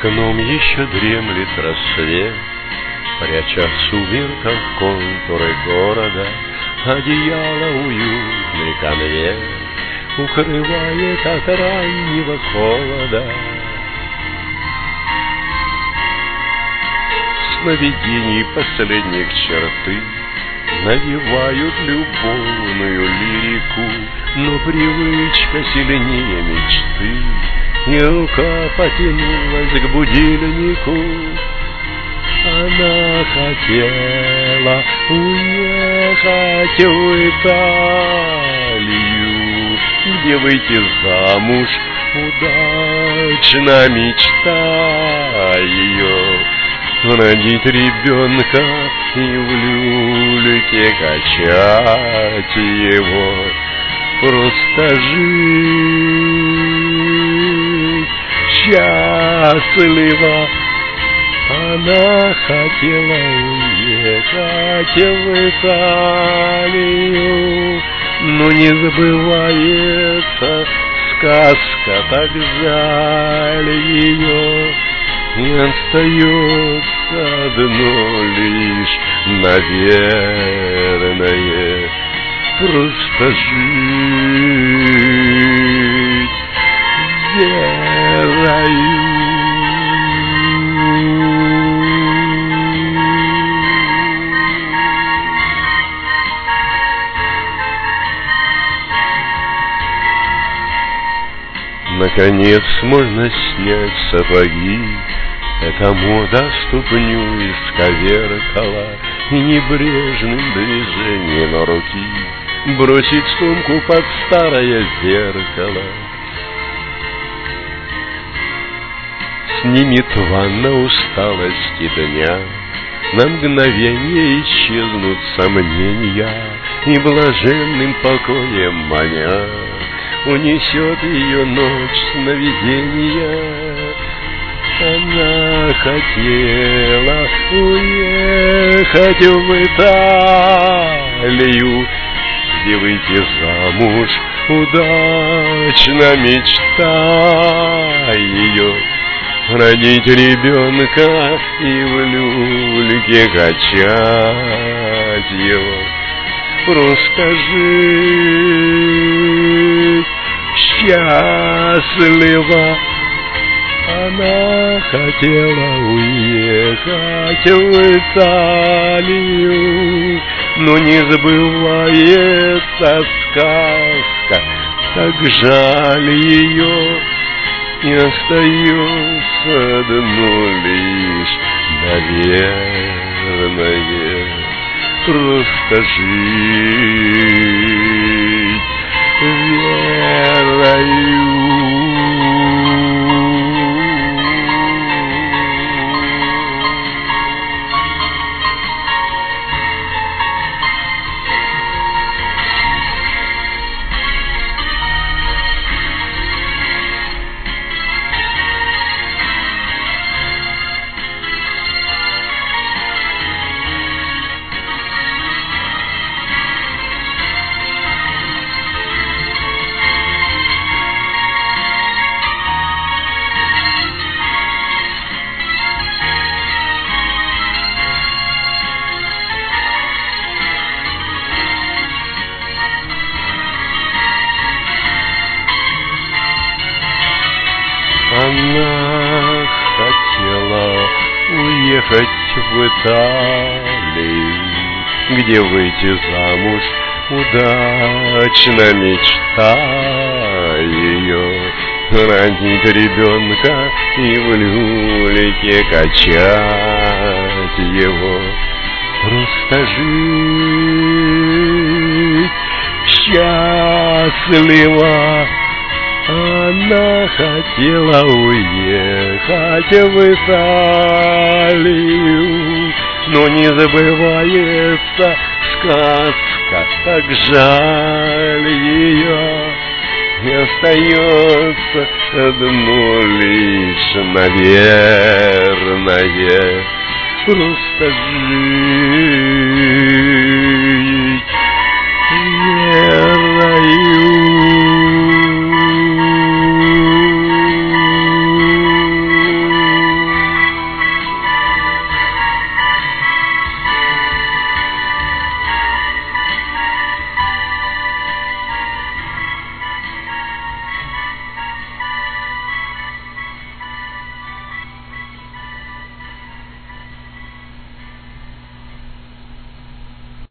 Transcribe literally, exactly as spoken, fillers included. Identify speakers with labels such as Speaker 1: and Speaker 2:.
Speaker 1: окном еще дремлет рассвет, пряча в сумерках контуры города. Одеяло уютный конверт укрывает от раннего холода. Сновидений последних черты навевают любовную лирику, но привычка сильнее мечты, и рука потянулась к будильнику. Она хотела уехать в Италию, где выйти замуж удачно мечта ее, родить ребенка и в люльке качать его, просто жить счастливо. Она хотела уехать в Италию, но не забывается сказка, так жаль ее. И остается одно лишь, наверное, просто жить верою. Наконец можно снять сапоги, эта мода ступню исковеркала, и небрежным движением руки бросить сумку под старое зеркало. Снимет ванна усталости дня, на мгновение исчезнут сомнения, и блаженным покоем маня унесет ее ночь сновидения. Она хотела уехать в Италию, где выйти замуж удачно мечта ее, родить ребенка и в люльке качать его, просто жить счастливо. Она хотела уехать в Италию, но не забывается сказка, так жаль ее. И остается одно лишь, наверное, просто жить верою. Она хотела уехать в Италию, где выйти замуж удачно мечта ее, родить ребенка и в люльке качать его, просто жить счастливо. Она хотела уехать в Италию, но не забывается сказка, так жаль ее. И остается одно лишь, наверное, просто жить